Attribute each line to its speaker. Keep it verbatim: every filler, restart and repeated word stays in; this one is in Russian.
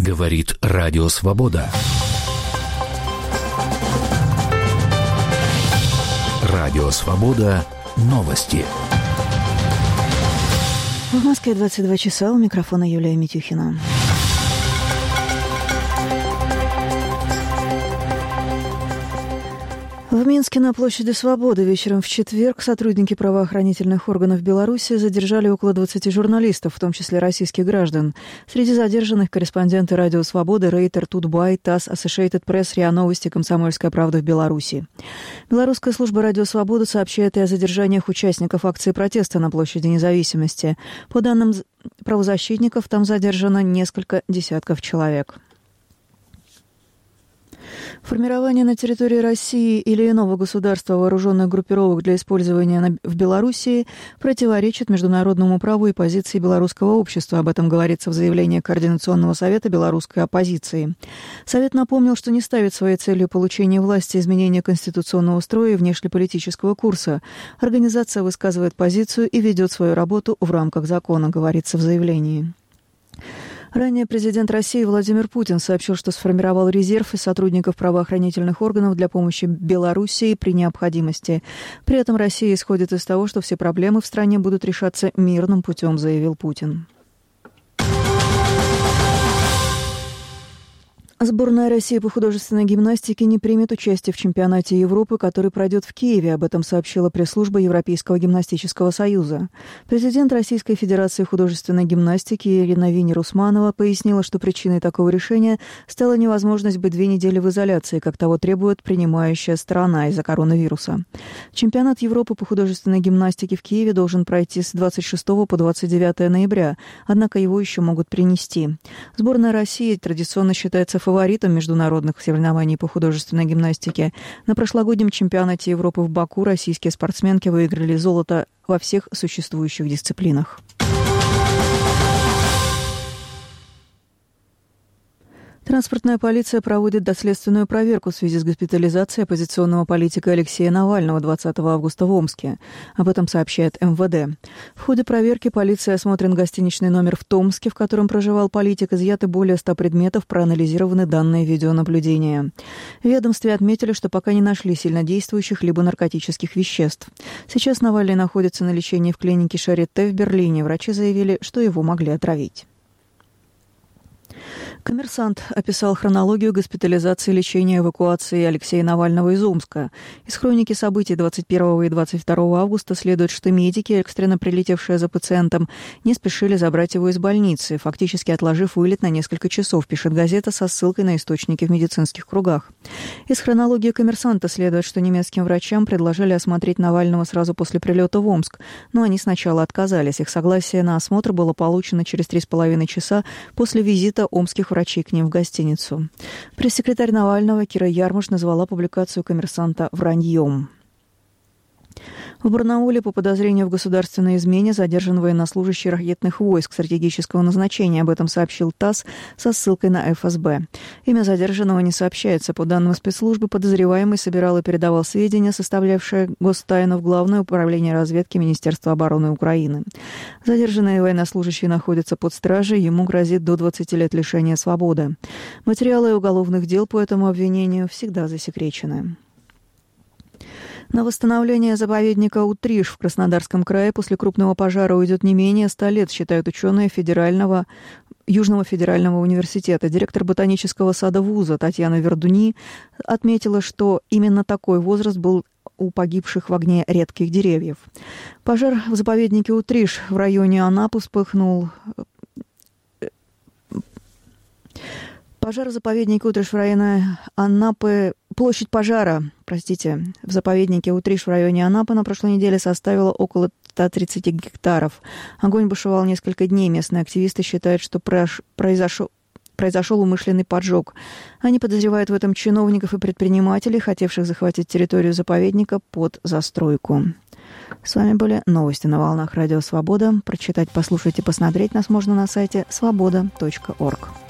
Speaker 1: Говорит Радио Свобода. Радио Свобода. Новости.
Speaker 2: В Москве двадцать два часа. У микрофона Юлия Митюхина. В Минске на площади Свободы вечером в четверг сотрудники правоохранительных органов Беларуси задержали около двадцати журналистов, в том числе российских граждан. Среди задержанных корреспонденты Радио Свободы, Рейтер, Тутбай, ТАСС, Associated Press, РИА Новости, Комсомольская правда в Беларуси. Белорусская служба Радио Свобода сообщает и о задержаниях участников акции протеста на площади Независимости. По данным правозащитников, там задержано несколько десятков человек. Формирование на территории России или иного государства вооруженных группировок для использования в Белоруссии противоречит международному праву и позиции белорусского общества. Об этом говорится в заявлении Координационного совета белорусской оппозиции. Совет напомнил, что не ставит своей целью получение власти, изменения конституционного строя и внешнеполитического курса. Организация высказывает позицию и ведет свою работу в рамках закона, говорится в заявлении. Ранее президент России Владимир Путин сообщил, что сформировал резерв из сотрудников правоохранительных органов для помощи Белоруссии при необходимости. При этом Россия исходит из того, что все проблемы в стране будут решаться мирным путем, заявил Путин. Сборная России по художественной гимнастике не примет участие в чемпионате Европы, который пройдет в Киеве. Об этом сообщила пресс-служба Европейского гимнастического союза. Президент Российской Федерации художественной гимнастики Ирина Винер-Усманова пояснила, что причиной такого решения стала невозможность быть две недели в изоляции, как того требует принимающая сторона из-за коронавируса. Чемпионат Европы по художественной гимнастике в Киеве должен пройти с двадцать шестого по двадцать девятое ноября, однако его еще могут перенести. Сборная России традиционно считается фаворитом фаворитом международных соревнований по художественной гимнастике. На прошлогоднем чемпионате Европы в Баку российские спортсменки выиграли золото во всех существующих дисциплинах. Транспортная полиция проводит доследственную проверку в связи с госпитализацией оппозиционного политика Алексея Навального двадцатого августа в Омске. Об этом сообщает эм вэ дэ. В ходе проверки полиции осмотрен гостиничный номер в Томске, в котором проживал политик, изъяты более ста предметов, проанализированы данные видеонаблюдения. В ведомстве отметили, что пока не нашли сильнодействующих либо наркотических веществ. Сейчас Навальный находится на лечении в клинике Шаритте в Берлине. Врачи заявили, что его могли отравить. «Коммерсант» описал хронологию госпитализации, лечения и эвакуации Алексея Навального из Омска. Из хроники событий двадцать первого и двадцать второго августа следует, что медики, экстренно прилетевшие за пациентом, не спешили забрать его из больницы, фактически отложив вылет на несколько часов, пишет газета со ссылкой на источники в медицинских кругах. Из хронологии «Коммерсанта» следует, что немецким врачам предложили осмотреть Навального сразу после прилета в Омск, но они сначала отказались. Их согласие на осмотр было получено через три с половиной часа после визита омских врачей к ним в гостиницу. Пресс-секретарь Навального Кира Ярмаш назвала публикацию «Коммерсанта» враньем. В Барнауле по подозрению в государственной измене задержан военнослужащий ракетных войск стратегического назначения. Об этом сообщил ТАСС со ссылкой на эф эс бэ. Имя задержанного не сообщается. По данным спецслужбы, подозреваемый собирал и передавал сведения, составлявшие гостайну в Главное управление разведки Министерства обороны Украины. Задержанный военнослужащий находится под стражей, ему грозит до двадцати лет лишения свободы. Материалы уголовных дел по этому обвинению всегда засекречены. На восстановление заповедника Утриш в Краснодарском крае после крупного пожара уйдет не менее ста лет, считают ученые Федерального, Южного федерального университета. Директор ботанического сада вуза Татьяна Вердуни отметила, что именно такой возраст был у погибших в огне редких деревьев. Пожар в заповеднике Утриш в районе Анапы вспыхнул... Пожар в заповеднике Утриш в районе Анапы... Площадь пожара, простите, в заповеднике Утриш в районе Анапы на прошлой неделе составила около ста тридцати гектаров. Огонь бушевал несколько дней. Местные активисты считают, что произошел... произошел умышленный поджог. Они подозревают в этом чиновников и предпринимателей, хотевших захватить территорию заповедника под застройку. С вами были новости на волнах Радио Свобода. Прочитать, послушать и посмотреть нас можно на сайте свобода точка орг.